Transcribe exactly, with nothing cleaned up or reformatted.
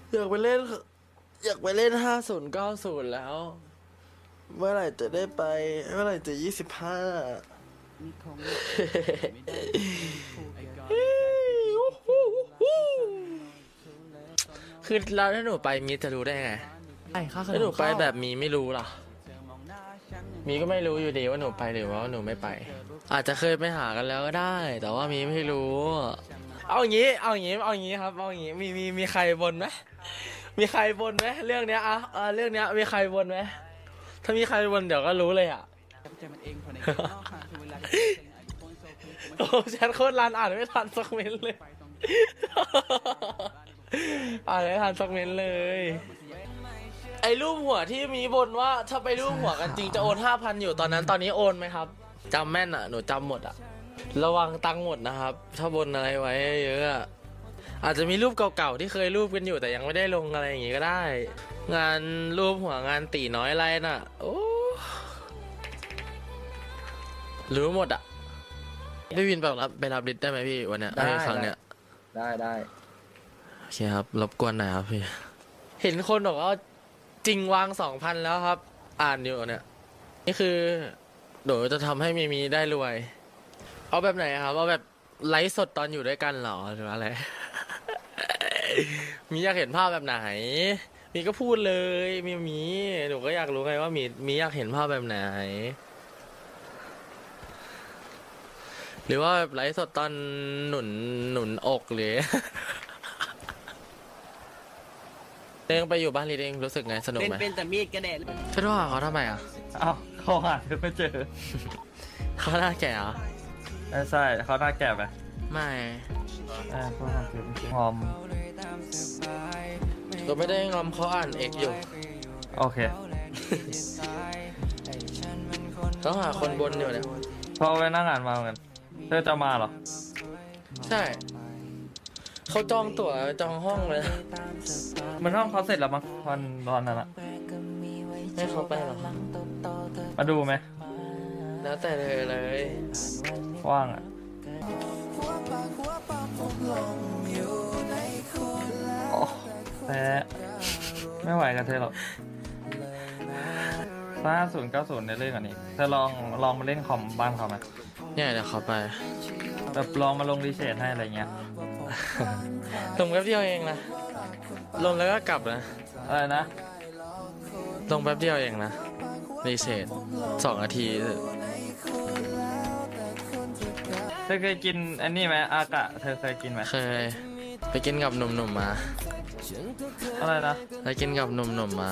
อยากไปเล่นอยากไปเล่นห้าศูนย์เก้าศูนย์แล้วเมื่อไหร่จะได้ไปเมื่อไหร่จะยี่สิบห้าคือแล้วถ้าหนูไปมีจะรู้ได้ไงถ้าหนูไปแบบมีไม่รู้หรอมีก็ไม่รู้อยู่ดีว่าหนูไปหรือว่าหนูไม่ไปอาจจะเคยไปหากันแล้วก็ได้แต่ว่ามีไม่รู้เอาอย่างนี้เอาอย่างนี้เอาอย่างนี้ครับเอาอย่างนี้มีมีมีใครบนไหมมีใครบนไหมเรื่องเนี้ยอ่ะเรื่องเนี้ยมีใครบนไหมถ้ามีใครบนเดี๋ยวก็รู้เลยอ่ะโอ้แชทโคตรรันอ่านไม่ทันสักเม้นเลยอ่านไม่ทันสักเม้นเลยไอ้รูปหัวที่มีบนว่าถ้าไปรูปหัวกันจริงจะโอนห้าพันอยู่ตอนนั้นตอนนี้โอนไหมครับจำแม่นอ่ะหนูจำหมดอ่ะระวังตังหมดนะครับถ้าบนอะไรไว้เยอะอาจจะมีรูปเก่าๆที่เคยรูปกันอยู่แต่ยังไม่ได้ลงอะไรอย่างงี้ก็ได้งานรูปหัวงานตีน้อยไรน่ะโอ้รู้หมดอ่ะพี่วินแบบรับไปรับดิสได้ไหมพี่วันเนี้ยได้ครั้งเนี้ยได้ได้โอเคครับรบกวนหน่อยครับพี่เห็นคนบอกว่าจริงวางสองพันแล้วครับอ่านอยู่เนี่ยนี่คือเดี๋ยวจะทำให้มีมีได้รวยเอาแบบไหนครับเอาแบบไลฟ์สดตอนอยู่ด้วยกันเหรอหรืออะไร มีอยากเห็นภาพแบบไหนมีก็พูดเลยมีมีหนูก็อยากรู้ไงว่ามีมีอยากเห็นภาพแบบไหนหรือว่าแบบไลฟ์สดตอนหนุนหนุนอกหรือ เองไปอยู่บ้านลีเองรู้สึกไงสนุกไหมเป็นแต่มีดกระเด็นจะโทรหาเขาทำไมอ่ะอ้าวเขาหาไม่เจอเขาหน้าแก่เหรอใช่เขาหน้าแก่ไหมไม่เออเขาหาคือหอมก็ไม่ได้งอมเขาอ่านเอกอยู่โอเคเขาหาคนบนอยู่เนี่ยเขาไปนั่งอ่านมาเหมือนกันเธอจะมาเหรอใช่เขาจองตั๋วจองห้องเลยมันห้องเขาเสร็จแล้วมั้งวันตอนนั้นอะให้เขาไปหรอมาดูไหมแล้วแต่เธอเลยว่างอะโอ้แพ้ไม่ไหวกับเธอหรอกถ้าศูนย์เก้าศูนย์ในเรื่องอันนี้เธอลองลองมาเล่นคอมบ้านเขาไหมเนี่ยเดี๋ยวเขาไปแบบลองมาลงรีเชทให้อะไรเงี้ยลงแป๊บเดียวเองนะลงแล้วก็กลับนะอะไรนะลงแป๊บเดียวเองนะรีเชทสองนาทีเธอเคยกินอันนี้ไหมอากะเธอเคยกินไหมเคยไปกินกับหนุ่มๆมาอะไรนะไปกินกับหนุ่มๆมา